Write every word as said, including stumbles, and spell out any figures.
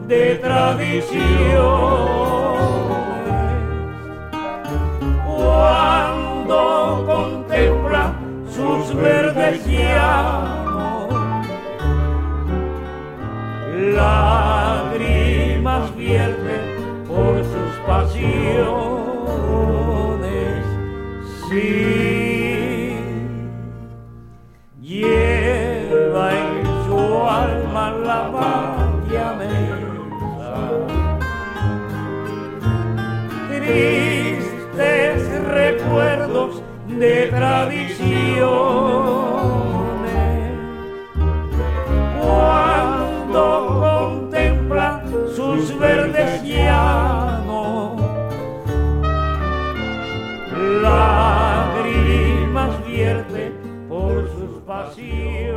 de tradiciones. Cuando contempla sus verdes llanos, lágrimas vierte por sus pasiones. Sí, lleva en su alma la patria mesa, tristes recuerdos de tradiciones. Cuando contempla sus verdes llanos, lágrimas vierte por sus pasiones.